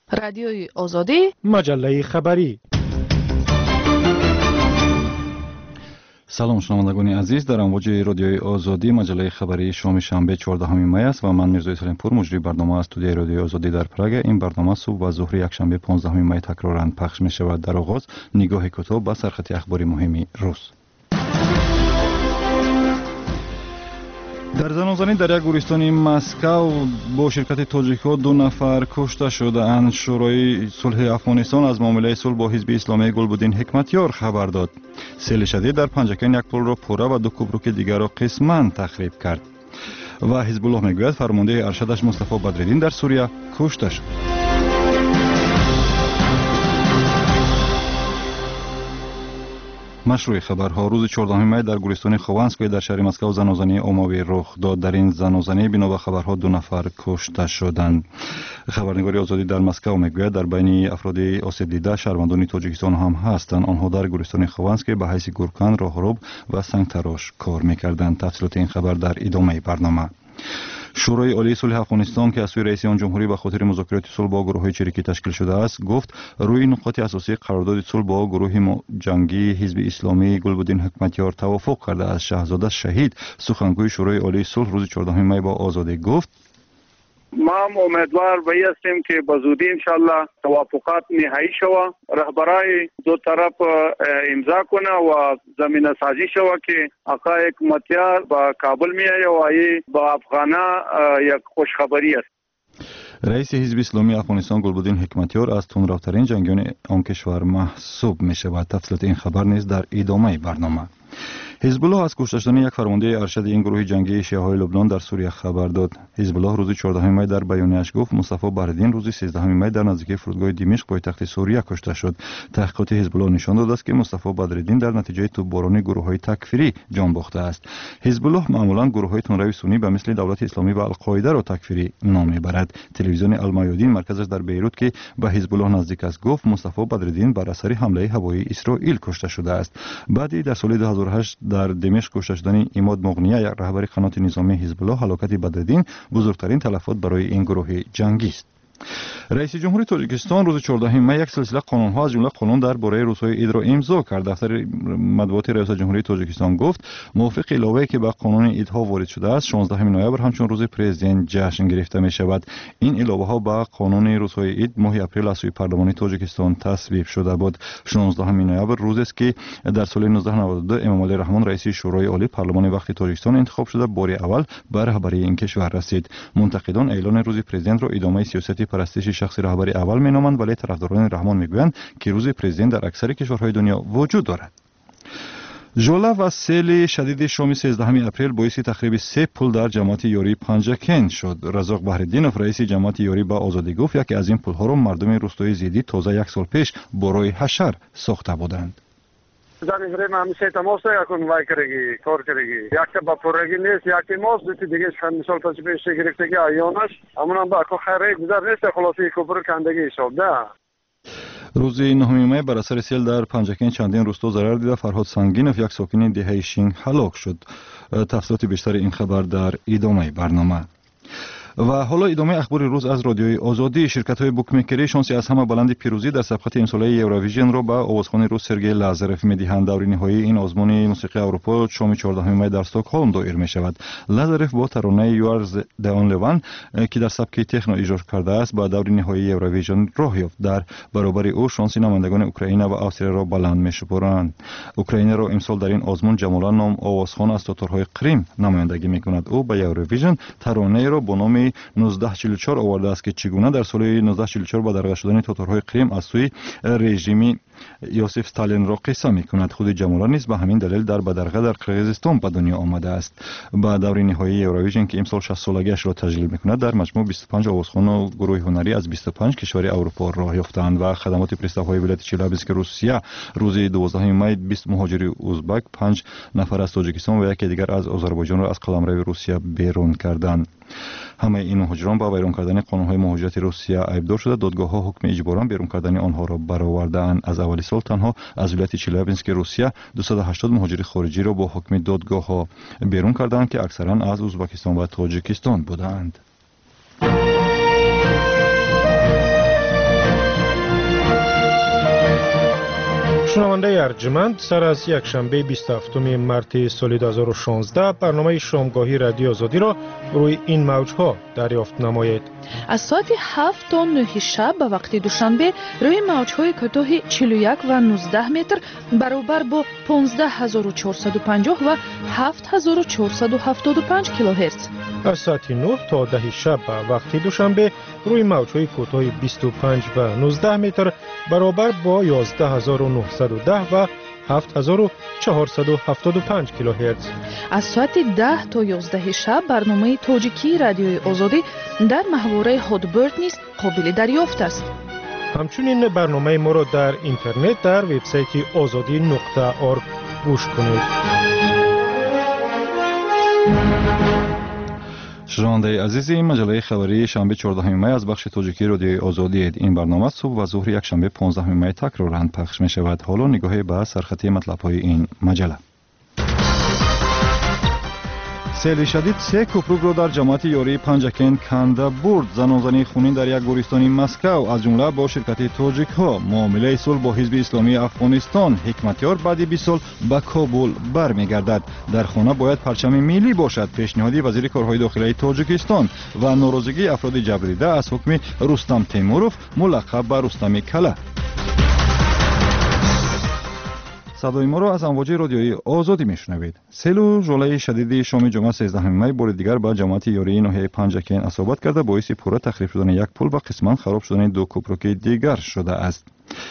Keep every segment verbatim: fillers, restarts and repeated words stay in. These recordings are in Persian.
رادیوی آزادی، مجله خبری. سلام شنوندگان عزیز، در امواج رادیوی آزادی مجله خبری شام شنبه چهاردهم می است و من میرزا سلیمپور مجری برنامه از استودیوی رادیوی آزادی در پراگ. این برنامه صبح و ظهر یکشنبه پانزدهم می تکرارا پخش می شود. در آغاز نگاه کوتاه به سرخط اخباری مهمی روز. در زنازانی در یک گورستان مسکو با شرکت تاجیک‌ها دو نفر کشته شدند. شورای صلح افغانستان از معامله صلح با حزب اسلامی گلبدین حکمتیار خبر داد. سیل شدید در پنجکن یک پل را پوره و دو کوبروک دیگر را قسماً تخریب کرد. و حزب الله میگوید فرمانده ارشدش مصطفی بدرالدین در سوریه کشته شد. مشروع خبرها. روز چهاردهم می در گورستان خوانسکوی در شهر مسکو زنازانی عمومی رخ داد. در این زنازانی بنا به خبرها دو نفر کشته شدند. خبرنگاری آزادی در مسکو میگوید در بین افراد آسیب دیده شهروندان تاجیکستان هم هستند. آنها در گورستان خوانسک به حیث گورکان، راهرو و سنگ تراش کار میکردند. تفصیلات این خبر در ادامه برنامه. شورای عالی صلح افغانستان که از سوی رئیس آن جمهوری به خاطر مذاکرات صلح با گروه‌های چریکی تشکیل شده است گفت روی نقاط اساسی قرارداد صلح با گروه جنگی حزب اسلامی گلبدین حکمتیار توافق کرده است. شهزاده شهید سخنگوی شورای عالی صلح روز چهاردهم می با آزادی گفت ما هم امیدوار به هستیم که به زودی انشالله توافقات نهایی شود، رهبرای دو طرف امضا کنه و زمینه سازی شود که آقا حکمتیار به کابل میآید و ای به افغانا یک خوشخبری است. رئیس حزب اسلامی افغانستان گلبدین حکمتیار از تندروترین جنگیان آن کشور محسوب می شود. تفصیلات این خبر نیز در ادامه برنامه. حزب الله از کشته شدن یک فرمانده ارشد این گروه جنگی شیعه‌های لبنان در سوریه خبر داد. حزب الله روز چهاردهم می در بیانیه‌اش گفت مصطفی بدرالدین روز سیزدهم می در نزدیکی فرودگاه دمشق پایتخت سوریه کشته شد. تحقیقات حزب الله نشان داده است که مصطفی بدرالدین در نتیجه توپبارانی گروه‌های تکفیری جان باخته است. حزب الله معمولا گروه‌های تندروی سنی به مثل دولت اسلامی و القاعده را تکفیری نام میبرد. تلویزیون المیادین مرکزش در بیروت که به حزب الله نزدیک است گفت مصطفی بدرالدین بر اثر حمله هوایی اسرائیل کشته شده است. بعدی در سال دو هزار و هشت در دمشق کشته شدن عماد مغنیه یک رهبر قنات نظامی حزب الله هلاکت بدرالدین بزرگترین تلفات برای این گروه جنگی است. رئیس جمهوری تاجیکستان روز چهاردهم می یک سلسله قانون‌ها از جمله قانون درباره روزهای عید را امضا کرد. دفتر مطبوعات ریاست جمهوری تاجیکستان گفت موافق علاوه‌ای که به قانون عیدها وارد شده است شانزدهم نوامبر همچون روز پرزیدنت جشن گرفته می شود. این علاوه‌ها به قانون روزهای عید ماه اپریل از سوی پارلمان تاجیکستان تصویب شده بود. شانزدهم نوامبر روزی است که در سال نوزده نود و دو امام علی رحمان رئیس شورای عالی پارلمان وقت تاجیکستان انتخاب شده بار اول به رهبری این کشور رسید. منتقدان اعلان روز پرزیدنت را ادامه سیاست پرستش شخصی رهبری اول مینامند ولی طرفداران رحمان میگویند که روز پرزیدنت در اکثر کشورهای دنیا وجود دارد. ژوله و سیل شدید شام سیزدهم اپریل باعث تخریب سه پل در جماعت یاری پنجکن شد. رزاق بحرالدینوف رئیس جماعت یاری به آزادی گفت یکی از این پل‌ها را مردم روستای زیدی تازه یک سال پیش برای حشر ساخته بودند. زنی برای ما همیشه تماس یکون وای کرگی کار کرگی یک تا با پرگی نیست یک ماست دیگه دیگه چند سال پیش گرفتگی ایونش همون با کو خیره گذر نیست خلاصی کوبر کندگی شد نه. روز نهم می بر اثر سیل در پنجکن چندین روستا ضرر دیده. فرهاد سنگینوف یک ساکن دهه شینگ هلاک شد. تفصیلات بیشتر این خبر در ادامه برنامه. و حالا ادامه اخبار روز از رادیوی آزادی. شرکت‌های بوکمیکری شانسی از همه بلند پیروزی در سبقت امساله یوروویژن را به آوازخوان روس سرگئی لازارف می‌دهند. دور نهایی این آزمون موسیقی اروپا شام چهاردهم می در استکهلم دایر می‌شود. لازارف با ترانه یوارز د اونلی وان که در سبک تکنو اجرا کرده است با دور نهایی یوروویژن راه یافت. در برابر او شانسی نمایندگان اوکراین و آستریا را بلند می‌شمارند. اوکراین را امسال در این آزمون جمالا نام آوازخوان از تاتارهای کریم نمایندگی می‌کند. او به یوروویژن ترانه را با نام نوزده چهل و چهار آورده است که چگونه در سال نوزده چهل و چهار با درگذر شدن تاتارهای کریم از سوی رژیم یوسف استالین را قصه می‌کند. خود جمالا نیز به همین دلیل در بدرقه در قرقیزستان به دنیا آمده است. با دور نهایی یوروویژن که امسال شصت سالگیش را تجلیل می‌کند در مجموع بیست و پنج آوازخوان و گروه هنری از بیست و پنج کشور اروپا راه یافتند و خدمات پرستارهای ولایت چلابینسک روسیه روز دوازدهم می بیست مهاجر ازبک، پنج نفر از تاجیکستان و یکی دیگر از آذربایجان را از قلمرو روسیه بیرون کردند. همه این مهاجران با ویران کردن قانون‌های مهاجرت روسیه عیبدار شده. دادگاه‌ها حکم اجباراً بیرون کردن آنها را برآورده‌اند. از اول سال تنها از ولایت چلابینسک روسیه دویست و هشتاد مهاجر خارجی را با حکم دادگاه‌ها بیرون کردند که اکثراً از ازبکستان و تاجیکستان بودند. شنونده ارجمند، سر از یک شنبه بیست و هفتم مارس سال دو هزار و شانزده برنامه شامگاهی رادیو آزادی را روی این موجها دریافت نمایید. از ساعت هفت تا نه شب به وقت دوشنبه روی موجهای کوتاه چهل و یک و نوزده متر برابر با پانزده هزار و چهارصد و پنجاه و هفت هزار و چهارصد و هفتاد و پنج کیلوهرتز. از ساعت نه تا ده شب به وقت دوشنبه روی موجهای کوتاه بیست و پنج و نوزده متر برابر با یازده هزار و نهصد و ده و هفت هزار و چهارصد و هفتاد و پنج کیلوهرتز. از ساعت ده تا یازده شب برنامه تاجیکی رادیوی آزادی در محوره هادبرد نیز قابل دریافت است. همچنین برنامه ما را در اینترنت در وبسایت آزادی نقطه آرگ گوش کنید. شنونده عزیز، این مجله خبری شنبه چهاردهم می از بخش تاجیکی رادیوی آزادی اید. این برنامه صبح و ظهر یک شنبه پانزدهم می تکرارا پخش می شود. حالا نگاهی به سرخطی مطلب های این مجله. سیل شدید سه کوپروک را در جماعت یاری پنجکن کنده برد. زنانزنی خونین در یک گورستانی مسکو از جمله با شرکت تاجیک ها. معامله صلح با حزب اسلامی افغانستان. حکمتیار بعد بیست سال به کابل برمیگردد. در خانه باید پرچم ملی باشد. پیشنهادی وزیر کارهای داخلی تاجیکستان. و ناراضگی افراد جبریده از حکم رستم تیموروف ملقب به رستم کله. صدای ما را از امواج رادیویی آزادی میشنوید. سیل و ژوله شدید شام جمعه سیزدهم می بار دیگر به جماعت یاری ناحیه پنجکن اصابت کرده باعث پوره تخریب شدن یک پل و قسما خراب شدن دو کوپروک دیگر شده است.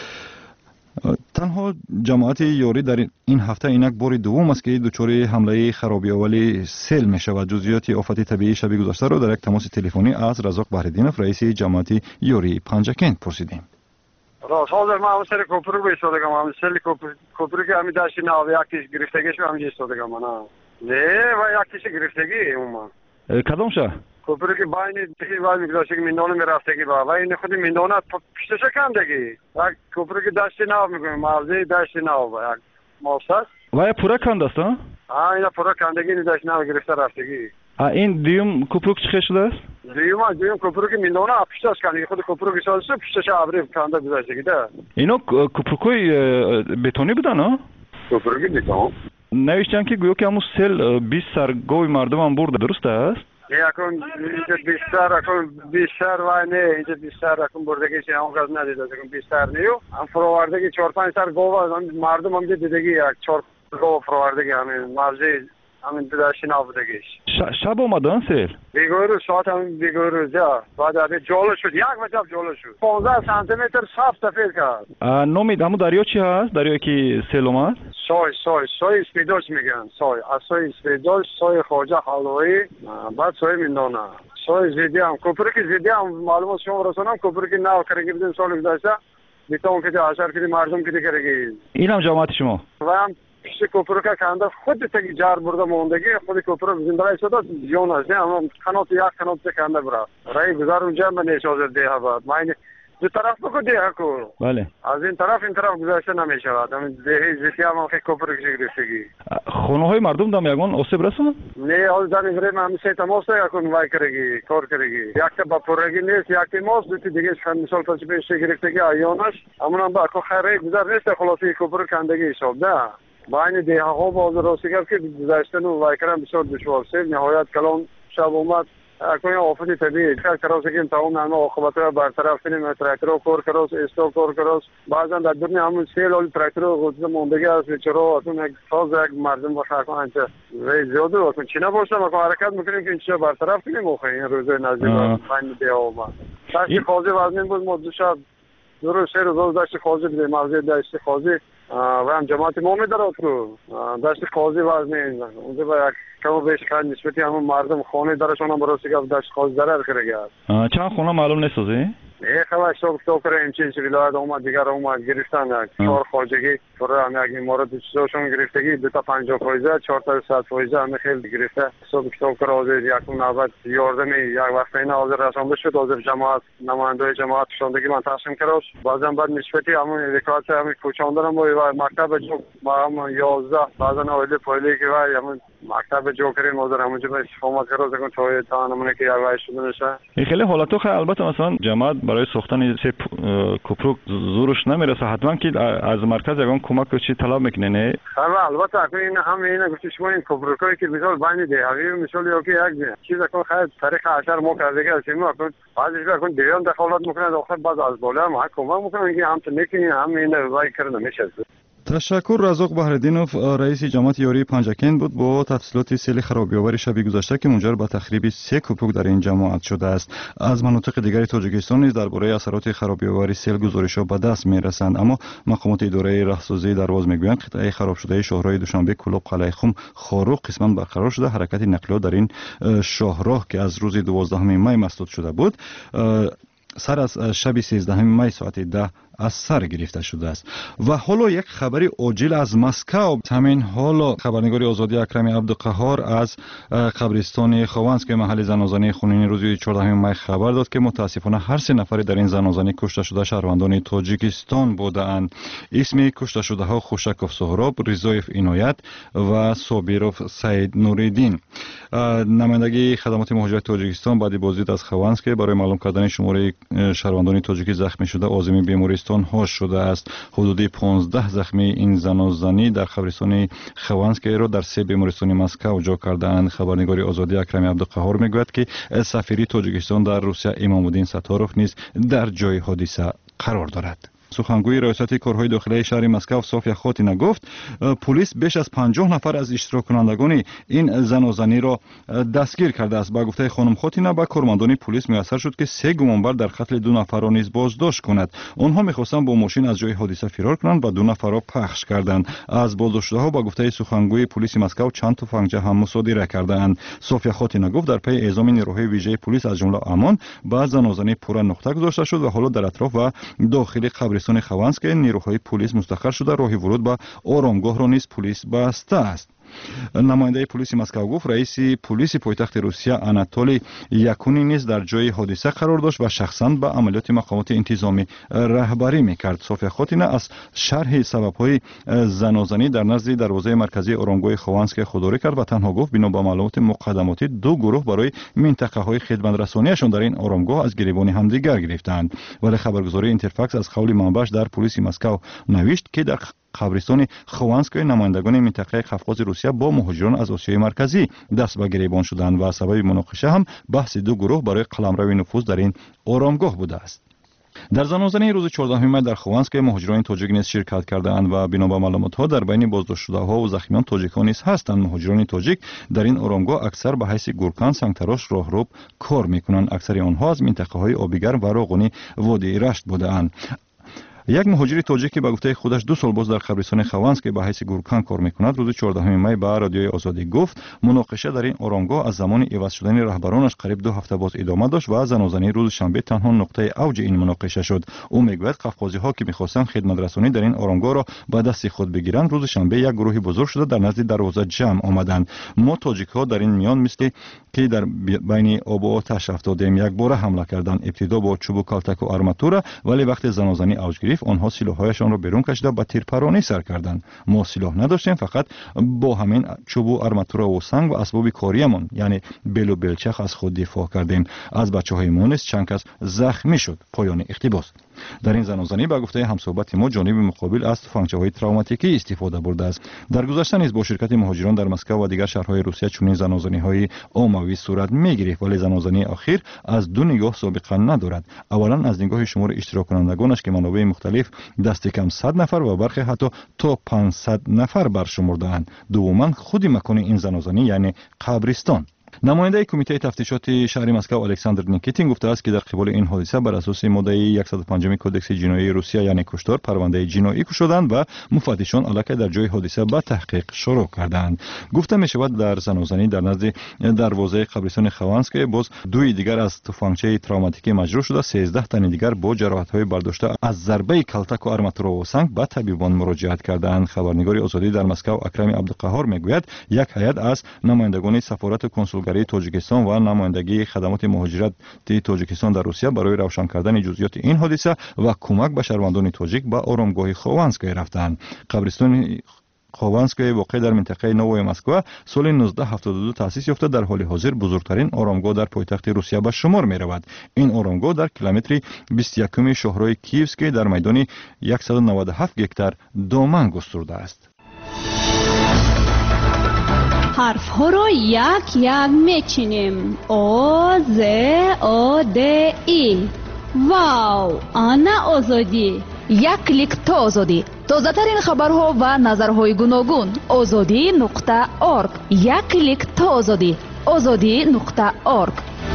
تنها جماعت یاری در این هفته اینک بار دوم است که دچار حمله خرابی اولی سیل می شود. جزئیات آفت طبیعی شب گذشته را در یک تماس تلفنی از رزاق بهرالدینов رئیس جماعت یاری پنجکن پرسیدیم. راست حاضر ما همون سر کوپروک ایستادگم، همون سر کوپروک همی داشتی ناوی یکیش گرفتگیش هم ایستادگم نه نه و یکیش گرفتگی اوما کدام شه؟ کوپروک باینی دیگه وای میگذاشته که میندونه میرفتگی با و این خودی میندونه پیشتش کندگی یک کوپروک داشتی ناو میگویم موضوعی داشتی ناو با یک موسط و پورا کنده است ها؟ آه اینا پورا کندگی داشتی ناو گرفته رفتگی. این دیوم کوپروک چه شده است؟ دیوم دیوم کوپروک میندونه پیشتش کندگی خود کوپروک سالسه پیشتش ابری کنده گذاشته ده. اینا کوپروکای بتونی بودن ها؟ کوپروک بتون؟ نوشتن که گویا که همون سیل بیست سرگاوی مردم هم برده، درست است؟ یکون اینجا بیشتر اکون بیشتر و نه اینجا بیشتر اکون بردگیش هم گاز ندیده اکون بیشتر نیو هم فرووردگی چهار پنج سر گاو مردم هم دیدگی یک چهار گاو فرووردگی همین موضوع همین داشتی نبودگیش. شب اومدن سیل؟ بیگور ساعت هم بیگور روزا بعد ابی جلو شد یک وجب جلو شد پانزده سانتی متر صاف سفید کرد. نامید همون دریا چی هست؟ دریا که سیل اومد؟ سوی سوی سوی اسپیدوش میگن سوی از سوی اسپیدوش سوی خواجه حلوایی بعد سوی میندونه سوی زیدی هم کوپروک زیدی هم معلومات شما رسانم کوپروک ناو کرگی بدیم سال گذشته بیتون که عشر کلی مردم که کرگی این هم جماعت شما و هم پیش کوپروک کنده خود تگی جار برده موندگی خود کوپروک زنده شده جون است هم قنات یک قنات کنده برا رای گذار اونجا من نشازر ده ها بعد دو طرف بگو دیگه کو بله از این طرف این طرف گذاشته نمیشه بعد همین دیگه زیتی هم که کوپروک گرفتگی خونه های مردم دم یگان آسیب رسوند؟ نه از در این برای همیشه تماس یکون وای کرگی کار کرگی یک با پرگی نیست یک ماست دوتی دیگه شن مثال پس پیش گرفتگی آیونش همون هم با خیره گذار نیست خلاصی کوپروک کندگی حساب نه با این دیگه ها با راستی که گذاشتن و وای کردن بسیار دشوار است نهایت کلان شب اومد کوئی آفتی طبیعی کار کراس که تمام نام عاقبت برطرف کنیم تراکتور کار کراس استو کار کراس بعضا در دنیا همون سیل اول تراکتور خود موندگی است چرا اون یک ساز یک مردم بخواه کنن چه وی زیاده واسه چی نباشه ما حرکت میکنیم که اینجا برطرف کنیم و این روز نزدیک پنج دیگه اومد داشت خازی وزن بود ما شب درست سه روز داشت خازی بود موضوع داشت خازی و هم جماعت ما میدارد که داشت خازی وزن اونجا با یک کم بیش کار نسبتی همون مردم خانه درشون هم برای سیگار داشت خواست ضرر کرده است. چند خونه معلوم نیست ازی؟ یک خواهش تو تو کرده این چیزی ولایت اومد دیگر اومد گرفتن چهار خواجگی برای هم یک مورد چیزاشون گرفتگی دو تا پنجاه فایزه چهار تا صد فایزه همه خیلی گرفته صبح تو کرده حاضر یک نوبت یاردمی یک وقت اینا حاضر رسانده شد حاضر جماعت نماینده جماعت شوندگی من تقسیم کرد بعضا بعد نسبتی همون ریکارت همین کوچاندن با مکتب جو ما هم یازده بعضا اولی پایلی که وای همون مکتب جوکری مادر همونجا به استفاده کرد که توی تا نمونه که یاوای شده نشه. این خیلی حالتو خیلی البته مثلا جماعت برای ساختن سه کوپرو زورش نمیرسه حتما که از مرکز یگان کمک چی طلب میکنه نه؟ البته اگه این همه اینا گفتی شما این کوپروکایی که مثال بین دهوی مثال یا که یک چیز کن خیلی طریق عشر مو کرده که شما کن بعضیش کن دیگه دخالت میکنه آخر بعد از بالا ما کمک میکنه که هم تو نکنی هم این وای کردن میشه. تشکر. رزاق بهردینوف رئیس جماعت یاری پنجکین بود با تفصیلات سیل خرابی‌آور شبی گذشته که منجر به تخریب سه کوپرو در این جماعت شده است. از مناطق دیگر تاجیکستان نیز درباره اثرات خرابی‌آور سیل گزارش‌ها به دست می‌رسند، اما مقامات اداره راهسازی درواز می‌گویند قطعه خراب شده شاهراه دوشنبه کلوب قلعه خم خاروق قسماً برقرار شده. حرکت نقلیات در این شاهراه که از روز دوازدهم می مسدود شده بود سر از شب سیزدهم می ساعت ده از سر گرفته شده است. و حالا یک خبری عاجل از مسکو. همین حالا خبرنگار آزادی اکرم عبدالقهار از قبرستان خوانسک محل زنازانی خونین روز چهاردهم می خبر داد که متاسفانه هر سه نفر در این زنازانی کشته شده شهروندان تاجیکستان بودند. اسم کشته شده ها خوشکوف سهراب، رضایف عنایت و صابیروف سعید نوریدین. نمایندگی خدمات مهاجرت تاجیکستان بعد بازدید از خوانسک برای معلوم کردن شماره شهروندان تاجیکی زخمی شده عازم بیمارستان ها شده است. حدود پانزده زخمی این زنازانی در قبرستان خوانسک را در سه بیمارستان مسکو جا کردند. خبرنگار آزادی اکرم عبدالقهار میگوید که سفیر تاجیکستان در روسیه امام الدین ستاروف نیز در جای حادثه قرار دارد. سخنگوی ریاست کارهای داخلی شهر مسکو صوفیا خوتینا گفت پلیس بیش از پنجاه نفر از اشتراک کنندگان این زنازانی را دستگیر کرده است. با گفته خانم خوتینا به کارمندان پلیس میسر شد که سه گمانبر در قتل دو نفر را نیز بازداشت کند. آنها میخواستند با ماشین از جای حادثه فرار کنند و دو نفر را پخش کردند. از بازداشته‌ها با گفته سخنگوی پلیس مسکو چند تفنگچی هم مصادره کردند. صوفیا خوتینا گفت در پی اعزام نیروهای ویژه پلیس از جمله امان با زنازانی پورا نقطه گذاشته شد و حالا در اطراف و داخل قبرستان خوانسک نیروهای پلیس مستقر شده. راه ورود به آرامگاه را نیز پلیس بسته است. نماینده پلیس مسکو گفت رئیس پلیس پایتخت روسیه آناتولی یاکونی نیز در جای حادثه قرار داشت و شخصا به عملیات مقامات انتظامی رهبری میکرد. صوفیا خوتینا از شرح سبب‌های زنازانی در نزد دروازه مرکزی آرامگاه خوانسک خودداری کرد و تنها گفت بنا به معلومات مقدماتی دو گروه برای منطقه‌های خدمت رسانیشان در این آرامگاه از گریبان همدیگر گرفتند. ولی خبرگزاری اینترفاکس از قول منبعش در پلیس مسکو نوشت که در قبرستان خوانسک نمایندگان منطقه قفقاز روسیه با مهاجران از آسیای مرکزی دست به گریبان شدند و سبب مناقشه هم بحث دو گروه برای قلمرو نفوذ در این آرامگاه بوده است. در زنازانی روز چهاردهم می در خوانسک مهاجران تاجیک نیز شرکت کردند و بنا به معلومات‌ها در بین بازداشت‌شده‌ها و زخمیان تاجیکان نیز هستند. مهاجران تاجیک در این آرامگاه اکثر به حیث گورکان، سنگتراش، راهرو کار می‌کنند. اکثر آنها از منطقه‌های آبیگرم و راغونی وادی رشت بودند. یک مهاجر تاجیکی به گفته خودش دو سال باز در قبرستان خوانسک به حیث گورکان کار میکند روز چهاردهم می به رادیوی آزادی گفت مناقشه در این آرامگاه از زمان عوض شدن رهبرانش قریب دو هفته باز ادامه داشت و زنازانی روز شنبه تنها نقطه اوج این مناقشه شد. او میگوید قفقازی ها که میخواستند خدمت رسانی در این آرامگاه را به دست خود بگیرند روز شنبه یک گروه بزرگ شده در نزد دروازه جمع آمدند. ما تاجیک ها در این میان مثل که در بین آب و آتش افتادیم یک بار حمله کردند. ابتدا با چوب و کلتک و آرماتور ولی وقتی زنازانی اوج گرفت آنها سلاح‌هایشان را بیرون کشیده به تیرپرانی سر کردند. ما سلاح نداشتیم، فقط با همین چوب و آرماتور و سنگ و اسباب کاریمان یعنی بل و بلچخ از خود دفاع کردیم. از بچه‌های ما نیز چند کس زخمی شد. پایان اقتباس. در این زنازانی به گفته همصحبت ما جانب مقابل از تفنگچه‌های تروماتیکی استفاده برده است. در گذشته نیز با شرکت مهاجران در مسکو و دیگر شهرهای روسیه چنین زنازانی‌های عمومی صورت می‌گرفت ولی زنازانی اخیر از دو نگاه سابقه ندارد. اولا از نگاه شمار اشتراک کنندگانش که منابع مختلف دست کم صد نفر و برخی حتی تا پانصد نفر برشمرده‌اند. دوما خود مکان این زنازانی یعنی قبرستان. نماینده کمیته تفتیشات شهر مسکو الکساندر نیکیتین گفته است که در قبال این حادثه بر اساس ماده صد و پنج کدکس جنایی روسیه یعنی کشتار پرونده جنایی شدند و مفتشان الکی در جای حادثه به تحقیق شروع کردند. گفته می شود در زنازانی در نزد دروازه قبرستان خوانسک باز دوی دیگر از تفنگچه تروماتیکی مجروح شده، سیزده تن دیگر با جراحت‌های برداشته از ضربه کلتک و آرماتور و سنگ به طبیبان مراجعت کردند. خبرنگار آزادی در مسکو اکرم عبدالقهار میگوید یک هیئت از نمایندگان سفارت کنسولگری تاجیکستان و نمایندگی خدمات مهاجرت تاجیکستان در روسیه برای روشن کردن جزئیات این حادثه و کمک به شهروندان تاجیک به آرامگاه خوانسک رفتند. قبرستان خovanskoye واقع در منطقه نووی مسکو سال نوزده هفتاد و دو تأسیس یافته در حال حاضر بزرگترین آرامگاه در پایتخت روسیه به شمار می رود. این آرامگاه در کیلومتر بیست و یک شهرهای کیوسکی در میدان صد و نود و هفت گکتار دامن گسترده است. حرف ها را یک یک میچینیم. او ز او د ای. واو، آنا آزادی. یک کلیک تا آزادی. تازه ترین خبرها و نظرهای گوناگون. آزادی نقطه ارگ. یک کلیک تا آزادی. آزادی نقطه ارگ.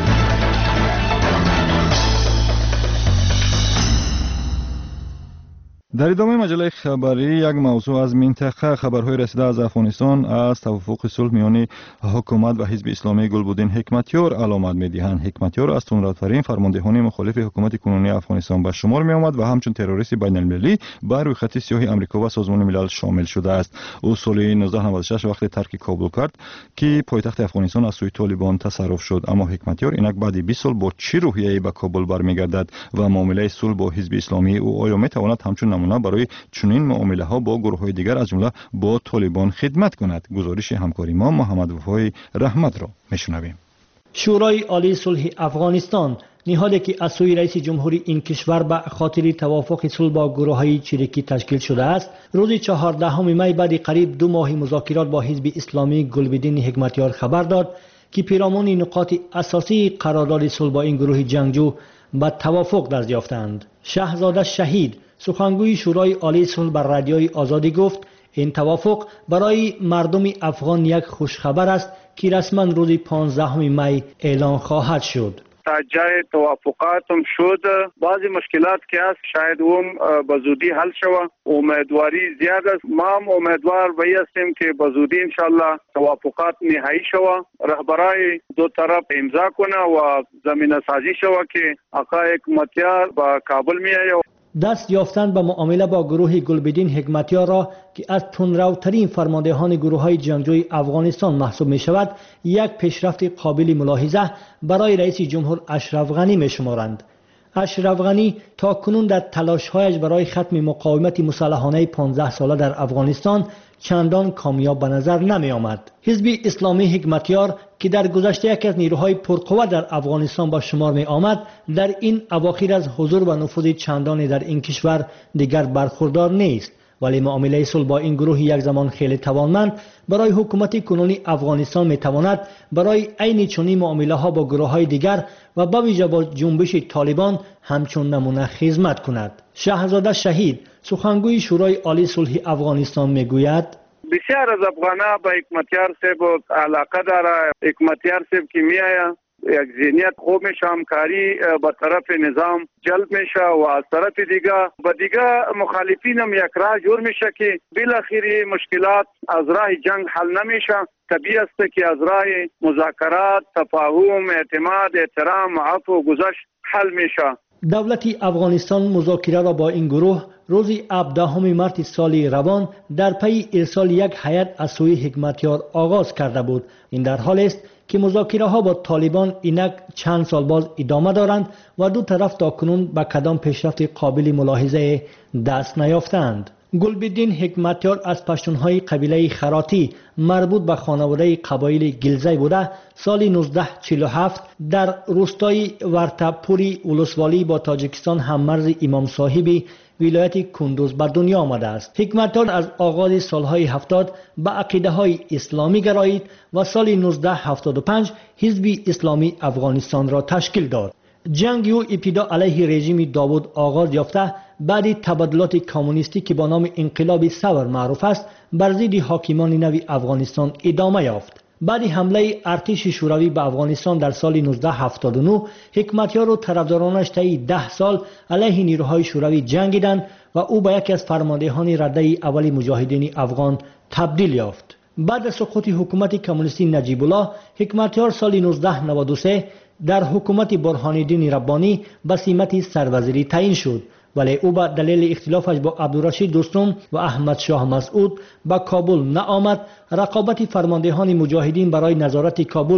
در ادامه مجله خبری یک موضوع از منطقه خبرهای رسیده از افغانستان از توافق صلح میان حکومت و حزب اسلامی گلبدین حکمتیار علامت می‌دهند. حکمتیار از تندروترین فرماندهان مخالف حکومت کنونی افغانستان به شمار می‌آمد و همچون تروریست بین‌المللی بر روی خط سیاه آمریکا و سازمان ملل شامل شده است. او سال نوزده نود و شش وقت ترک کابل کرد که پایتخت افغانستان از سوی طالبان تصرف شد، اما حکمتیار اینک بعد بیست سال با چه روحیه‌ای به کابل برمیگردد و معامله صلح با حزب اسلامی او آیا می‌تواند همچون برای چنین معامله ها با گروه های دیگر از جمله با طالبان خدمت کند؟ گزارش همکاری ما محمد وفای رحمت را میشنویم. شورای عالی صلح افغانستان نهادی که از سوی رئیس جمهوری این کشور به خاطر توافق صلح با گروه های چریکی تشکیل شده است، روز چهاردهم می بعد قریب دو ماه مذاکرات با حزب اسلامی گلبدین حکمتیار خبر داد که پیرامون نقاط اساسی قرارداد صلح با این گروه جنگجو به توافق دست یافتند. شهزاده شهید سخنگوی شورای عالی صلح بر رادیوی آزادی گفت این توافق برای مردم افغان یک خوشخبر است که رسما روز پانزدهم می اعلان خواهد شد. تا جای توافقات هم شد، بعضی مشکلات که هست شاید هم به زودی حل شود. امیدواری زیاد است. ما هم امیدوار به هستیم که به زودی انشالله توافقات نهایی شود، رهبرای دو طرف امضا کنه و زمینه سازی شود که آقای حکمتیار به کابل میآید. دست یافتن به معامله با گروه گلبدین حکمتیار را که از تندروترین فرماندهان گروه های جنگجوی افغانستان محسوب می شود یک پیشرفت قابل ملاحظه برای رئیس جمهور اشرف غنی می شمارند. اشرف غنی تا کنون در تلاش‌هایش برای ختم مقاومت مسلحانه پانزده ساله در افغانستان چندان کامیاب به نظر نمی آمد. حزب اسلامی حکمتیار که در گذشته یکی از نیروهای پرقوت در افغانستان به شمار می آمد، در این اواخر از حضور و نفوذ چندانی در این کشور دیگر برخوردار نیست، ولی معامله صلح با این گروه یک زمان خیلی توانمند برای حکومت کنونی افغانستان می تواند برای عین چنین معامله ها با گروه های دیگر و به ویژه با جنبش طالبان همچون نمونه خدمت کند. شهزاده شهید سخنگوی شورای عالی صلح افغانستان می گوید بسیار از افغانا به حکمتیار صاحب علاقه داره. حکمتیار صاحب که می آید یک ذهنیت خوب میشه، همکاری به طرف نظام جلب میشه و از طرف دیگه به دیگه مخالفین هم یک راه جور میشه که بالاخره مشکلات از راه جنگ حل نمیشه. طبیعی است که از راه مذاکرات، تفاهم، اعتماد، احترام، عفو و گذشت حل میشه. دولت افغانستان مذاکره را با این گروه روز هفدهم مارس سال روان در پی ارسال یک هیئت از سوی حکمتیار آغاز کرده بود. این در حال است که مذاکره ها با طالبان اینک چند سال باز ادامه دارند و دو طرف تا کنون به کدام پیشرفت قابل ملاحظه دست نیافتند. گلبدین حکمتیار از پشتونهای قبیله خراتی مربوط به خانواده قبایل گلزی بوده سال نوزده چهل و هفت در روستای ورتپوری ولسوالی با تاجیکستان هممرز امام صاحبی ولایت کندوز به دنیا آمده است. حکمتیار از آغاز سالهای هفتاد به عقیده های اسلامی گرایید و سال نوزده هفتاد و پنج حزب اسلامی افغانستان را تشکیل داد. جنگ او ابتدا علیه رژیم داوود آغاز یافته بعد تبادلات کمونیستی که با نام انقلاب ثور معروف است بر ضد حاکمان نو افغانستان ادامه یافت. بعد حمله ارتش شوروی به افغانستان در سال نوزده هفتاد و نه حکمتیار و طرفدارانش طی ده سال علیه نیروهای شوروی جنگیدند و او به یکی از فرماندهان رده اول مجاهدین افغان تبدیل یافت. بعد از سقوط حکومت کمونیستی نجیب الله، حکمتیار سال نوزده نود و سه در حکومت برهان الدین ربانی به سمت سروزیری تعیین شد، ولی او به دلیل اختلافش با عبدالرشید دوستم و احمد شاه مسعود به کابل نآمد. رقابت فرماندهان مجاهدین برای نظارت کابل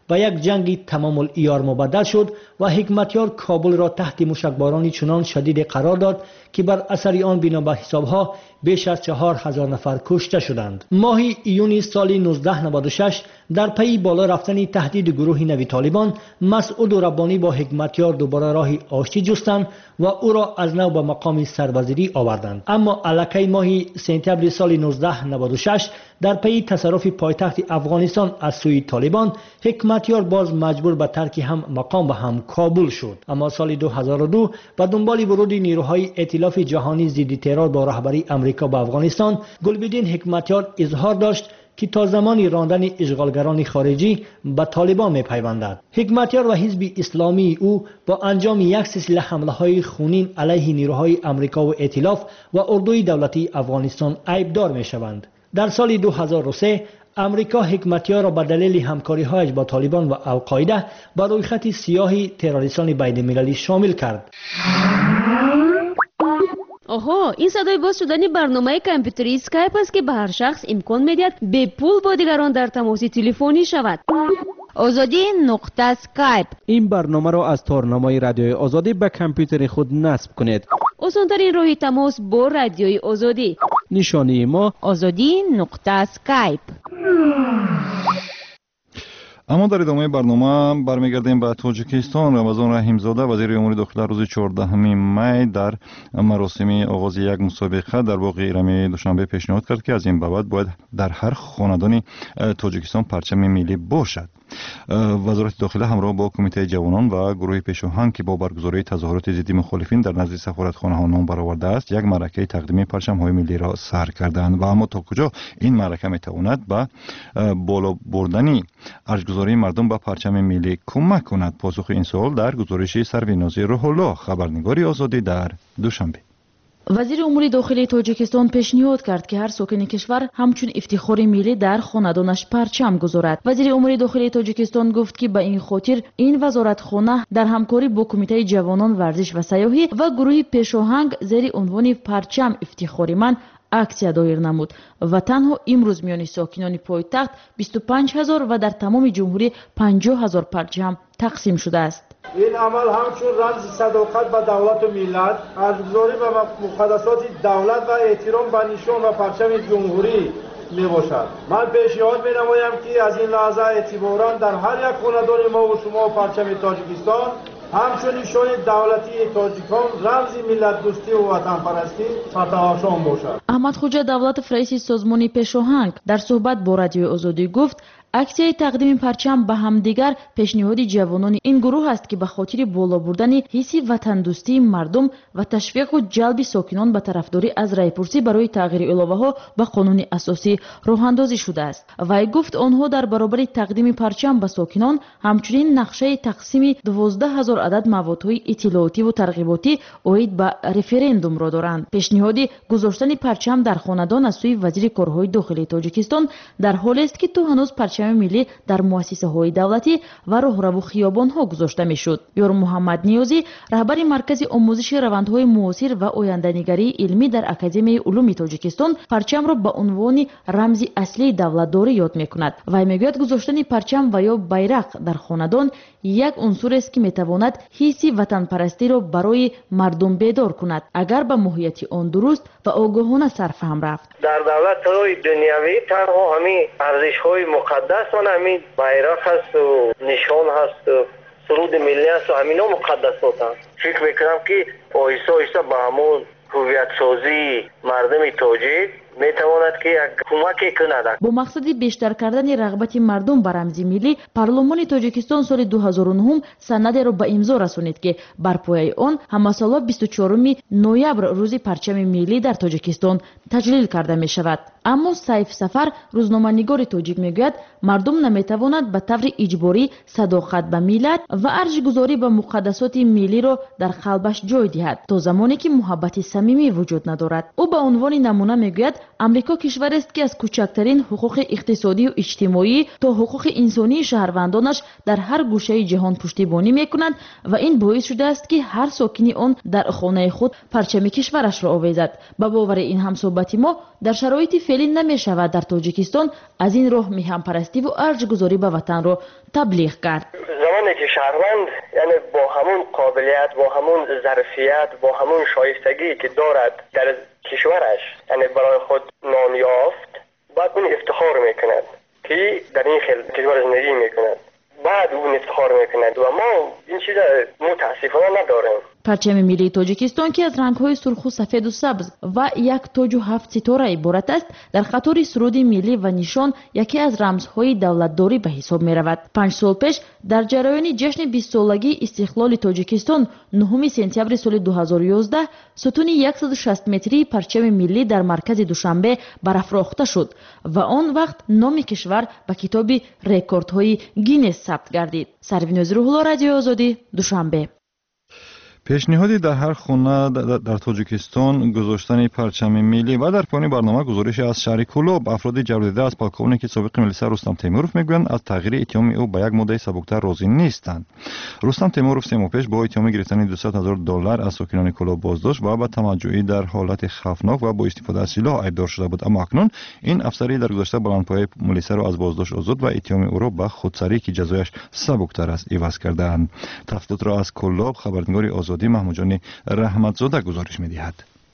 به یک جنگ تمام العیار مبدل شد و حکمتیار کابل را تحت موشکبارانی چنان شدید قرار داد که بر اثر آن بنا به حسابها بیش از چهار هزار نفر کشته شدند. ماه ایون سال نوزده نود و شش در پی بالا رفتن تهدید گروه نوی طالبان، مسعود ربانی با حکمتیار دوباره راه آشتی جستند و او را از نو به مقام سروزیری آوردند. اما الکی ماه سپتامبر سال نوزده نود و شش در پی تصرف پایتخت افغانستان از سوی طالبان، حکمتیار باز مجبور به ترک هم مقام و هم کابل شد. اما سال دو هزار و دو به دنبال ورود نیروهای ائتلاف جهانی ضد ترور با رهبری امریکا به افغانستان، گلبدین حکمتیار اظهار داشت که تا زمانی راندن اشغالگران خارجی به طالبان می پیوندد. حکمتیار و حزب اسلامی او با انجام یک سلسله حمله های خونین علیه نیروهای امریکا و ائتلاف و اردوی دولتی افغانستان عیبدار می شوند. در سال دو هزار و سه امریکا حکمتیار را به دلیل همکاری‌هایش با طالبان و القاعده به روی خط سیاه تروریستان بین‌المللی شامل کرد. آها، این صدای باز شدن برنامه کامپیوتری اسکایپ است که به هر شخص امکان می‌دهد به پول با دیگران در تماس تلفنی شود. آزادی نقطه اسکایپ. این برنامه را از تارنمای رادیوی آزادی به کامپیوتر خود نصب کنید. آسان‌ترین راه تماس با رادیوی آزادی. نشانی ما آزادی نقطه اسکایپ. اما در ادامه برنامه برمیگردیم به تاجیکستان. رمضان رحیمزاده وزیر امور داخله روز چهاردهم می در مراسم آغاز یک مسابقه در باغ ایرمی دوشنبه پیشنهاد کرد که از این به بعد باید در هر خاندان تاجیکستان پرچم ملی باشد. وزارت داخله همراه با کمیته جوانان و گروه پیشاهنگ که با برگزاری تظاهرات ضد مخالفین در نزد سفارتخانه‌ها نام برآورده است، یک معرکه تقدیم پرچم‌های ملی را سر کردند. و اما تا کجا این معرکه می‌تواند به بالا بردن ارزش‌گذاری مردم به پرچم ملی کمک کند؟ پاسخ این سوال در گزارش سرویناز روح الله، خبرنگاری آزادی در دوشنبه. وزیر امور داخلی تاجیکستان پیشنهاد کرد که هر ساکن کشور همچون افتخار ملی در خاندانش پرچم گذارد. وزیر امور داخلی تاجیکستان گفت که به این خاطر این وزارتخانه در همکاری با کمیته جوانان ورزش و سیاحی و گروه پیشاهنگ زیر عنوان پرچم افتخار من اکسیا دایر نمود و تنها امروز میان ساکنان پایتخت بیست و پنج هزار و در تمام جمهوری پنجاه هزار پرچم تقسیم شده است. این عمل همچون رمز صداقت به دولت و ملت، ارزش‌گذاری به مقدسات دولت و احترام به نشان و پرچم جمهوری می باشد. من پیشنهاد می نمایم که از این لحظه اعتباراً در هر یک خاندان ما و شما پرچم تاجیکستان همچون نشان دولتی تاجیکان رمز ملت دوستی و وطن پرستی فتحشان باشد. احمد خوجا دولت رئیس سازمان پیشاهنگ در صحبت با رادیو آزادی گفت اکسیای تقدیم پرچم به همدیگر پیشنهاد جوانان این گروه است که به خاطر بالا بردن حس وطن دوستی مردم و تشویق و جلب ساکنان به طرفداری از رایپرسی برای تغییر الهه‌ها به قانون اساسی راه اندازی شده است. وی گفت آنها در برابر تقدیم پرچم به ساکنان همچنین نقشه تقسیم دوازده هزار عدد موادهای اطلاعاتی و ترغیباتی اوید به رفراندوم را دارند. پیشنهاد گذاشتن پرچم در خاندان از سوی وزیر کارهای داخلی تاجیکستان در حالی است که تو هنوز پرچم ملی در مؤسسه‌های دولتی و راهرو خیابان‌ها گذاشته می‌شد. یار محمد نیازی رهبر مرکز آموزش روندهای معاصر و آینده‌نگری علمی در اکادمی علوم تاجیکستان پرچم را به عنوان رمز اصلی دولت‌داری یاد می‌کند. و می‌گوید گذاشتن پرچم و یا بیرق در خاندان یک عنصر است که می‌تواند حس وطن پرستی را برای مردم بیدار کند اگر به ماهیت آن درست و آگاهانه سرفهم رفت. در دولت‌های دنیوی تنها همین ارزش‌های مقدس و همین بیرق هست و نشان هست و سرود ملی هست و همینا مقدسات هست. فکر میکنم که آیسته آیسته به همون هویت سازی مردم تاجیک میتواند که یک کمکی کند. با مقصد بیشتر کردن رغبت مردم به رمز ملی، پارلمان تاجیکستان سال دو هزار و نه سند را به امضا رسانید که بر پایه آن همسالا بیست و چهارم نوامبر روز پرچم ملی در تاجیکستان تجلیل کرده می شود. اما سیف سفر روزنامه‌نگار تاجیک میگوید مردم نمیتواند به طور اجباری صداقت به ملت و ارزش‌گذاری به مقدسات ملی را در قلبش جای دهد تا زمانی که محبت صمیمی وجود ندارد. او به عنوان نمونه میگوید امریکا کشور است که از کوچکترین حقوق اقتصادی و اجتماعی تا حقوق انسانی شهروندانش در هر گوشه جهان پشتیبانی میکند و این باعث شده است که هر ساکنی آن در خانه خود پرچم کشورش را آویزد. به باور این همصحبت ما در شرایط فعلی نمی شود در تاجیکستان از این راه میهم پرستی و ارزش‌گذاری به وطن را تبلیغ کرد. زمانی که شهروند یعنی با همون قابلیت، با همون ظرفیت، با همون شایستگی که دارد در کشورش یعنی برای خود نام یافت، بعد اون افتخار میکند که در این خیل کشور زندگی میکند، بعد اون افتخار میکند و ما این چیز متاسفانه نداریم. پرچم ملی تاجیکستان که از رنگ‌های سرخ و سفید و سبز و یک تاج و هفت ستاره عبارت است، در خاطر سرود ملی و نشان یکی از رمزهای دولتداری به حساب می‌رود. پنج سال پیش در جریان جشن بیست سالگی استقلال تاجیکستان نهم سپتامبر سال دو هزار و یازده ستون صد و شصت متری پرچم ملی در مرکز دوشنبه برافراخته شد و آن وقت نام کشور به کتاب رکوردهای گینس ثبت گردید. سرویناز روح‌الله، رادیو آزادی، دوشنبه. پیشنهادی در هر خانه در تاجیکستان گذاشتن پرچم ملی و در پایان برنامه گزارش از شهر کولوب. افراد جبردیده از پالکونی که سابق ملیسا رستم تیمورов میگویند از تغییر اتهام او به یک ماده سبکتر راضی نیستند. رستم تیمورов سه ماه پیش با اتهام گرفتن دویست هزار دلار از ساکنان کولوب بازداشت و به تمجعی در حالت خوفناک و با استفاده از سلاح ایبدار شده بود، اما اکنون این افسری در گذشته بلندپایه ملیسا را از بازداشت آزاد و اتهام او را به خودسری که جزایش سبکتر است عوض کردند. تفصیلات را از کولوب خبرنگار آزادی محمود جان رحمتزاده گزارش می‌دهد.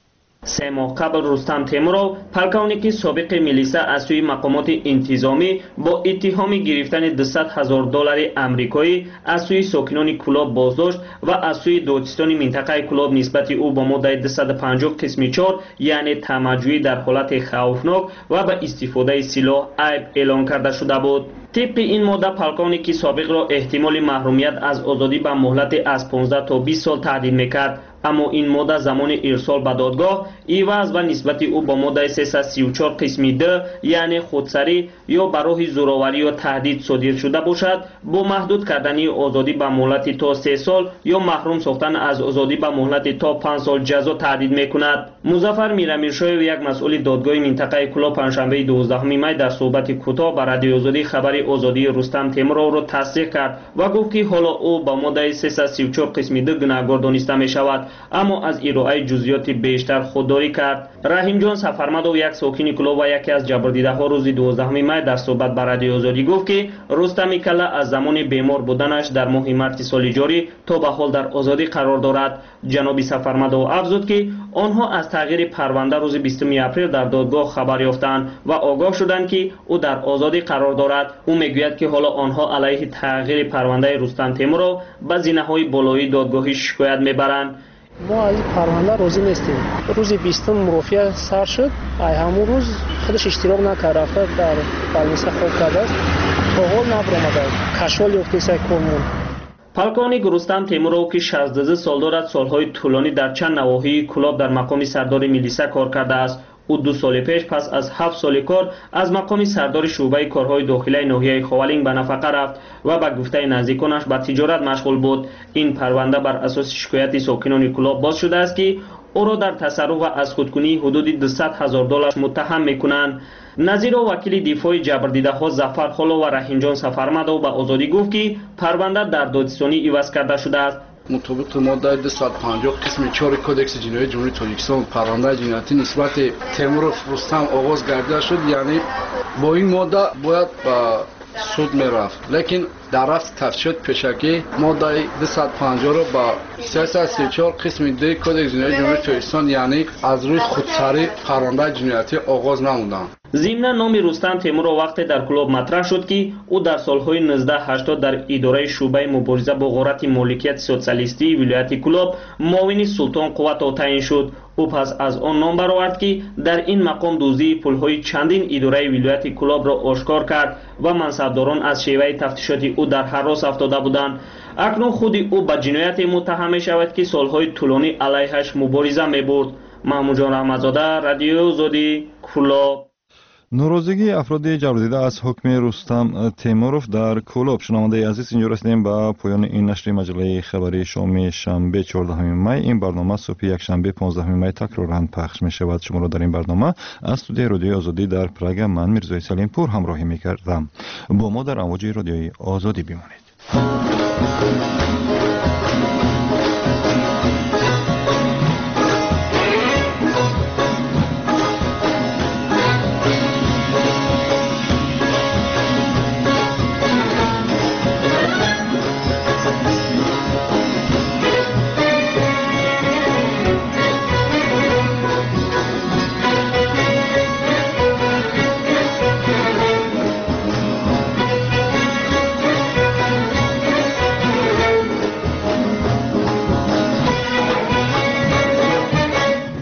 سه ماه قبل رستم تیمورov پالکونیکی سابق ملیسا از سوی مقامات انتظامی با اتهام گرفتن دویست هزار دلار آمریکایی از سوی ساکنان کولوب بازداشت و از سوی دادستان منطقه کولوب نسبت او با ماده دویست و پنجاه قسم چهار یعنی تمجعی در حالت خوفناک و به استفاده سلاح عیب اعلان کرده شده بود. طبق این ماده پالکونیکی سابق را احتمال محرومیت از آزادی به مهلت از پانزده تا بیست سال تهدید میکرد، اما این ماده زمان ارسال به دادگاه عوض و نسبت او با ماده سیصد و سی و چهار قسم د یعنی خودسری یا برای زوراوری یا تهدید صادر شده باشد با محدود کردن آزادی به مهلت تا سه سال یا محروم ساختن از آزادی به مهلت تا پنج سال جزا تهدید میکند. مظفر میرمیرشایو یک مسئول دادگاه منطقه کولوب پنجشنبه دوازدهم می در صحبت کوتاه به رادیو آزادی خبر آزادی رستم تیمورov را تصدیق کرد و گفت که حالا او با ماده سیصد و سی و چهار قسم د گناهکار دانسته می شود، اما از ارائه جزئیات بیشتر خودداری کرد. رحیم جان سفرمدو یک ساکن کولوب و یکی از جبردیده ها روز دوازدهم می در صحبت به رادیو آزادی گفت که رستم کلا از زمان بیمار بودنش در ماه مارس سال جاری تا به حال در آزادی قرار دارد. جناب سفرمدو افزود که آنها از تغییر پرونده روز بیستم اپریل در دادگاه خبر یافتند و آگاه شدند که او در آزادی قرار دارد. او میگوید که حالا آنها علیه تغییر پرونده رستم تیمورov به زینه‌های بالایی دادگاهی شکایت میبرند. ما از پرونده راضی نیستیم. روز بیستم مرافعه سر شد، ای همون روز خودش اشتراک نکرد، رفته در پالمیسا خواب کرده است، تا حال نبرآمده، کشوال یافته است کارمون. پالکونیک رستم تیمورov که شصت و دو سال دارد، سالهای طولانی در چند نواحی کولوب در مقام سردار ملیسا کار کرده است. او دو سال پیش پس از هفت سال کار از مقام سردار شعبه کارهای داخلی ناحیه خوالینگ به نفقه رفت و به گفته نزدیکانش به تجارت مشغول بود. این پرونده بر اساس شکایت ساکنان کولوب باز شده است که او را در تصرف و از خودکنی حدود دویست هزار دلار متهم میکنند. نظیر و وکیل دفاع جبردیده ها ظفر خالا و رحیم جان سفرمدو به آزادی گفت که پرونده در دادستانی عوض کرده شده است. مطابق ماده دویست و پنجاه قسم چهار کودکس جنایی جمهوری تاجیکستان پرونده جنایتی نسبت تیمورov رستم آغاز گردیده شد، یعنی با این ماده باید به سود میرفت، لیکن در رفت تفتیشات پیشکی ماده دویست و پنجاه را با سیصد و سی و چهار قسم دو کودکس جنایی جمهوری تاجیکستان یعنی از روی خودسری پرونده جنایتی آغاز نمودند. ضمن نام رستم تیمورov وقتی در کولوب مطرح شد که او در سالهای نوزده هشتاد در اداره شعبه مبارزه با غارت مالکیت سوسیالیستی ولایت کولوب معاون سلطان قوت تعیین شد. او پس از آن نام برآورد که در این مقام دزدی پولهای چندین اداره ولایت کولوب را آشکار کرد و منصبداران از شیوه تفتیشات او در حراس افتاده بودند. اکنون خود او به جنایت متهم می شود که سالهای طولانی علیهش مبارزه می برد. محمود جان رحمتزاده، رادیو آزادی، کولوب. ناراضگی افراد جبردیده از حکم رستم تیمورov در کولوب. شنونده عزیز، اینجا رسیدیم به پایان این نشر مجله خبری شام شنبه چهاردهم می. این برنامه صبح یک شنبه پانزدهم می تکرارا پخش می شود. شما را در این برنامه از استودیوی رادیوی آزادی در پراگ من میرزای سلیم پور همراهی می کردم. با ما در امواج رادیوی آزادی بمانید.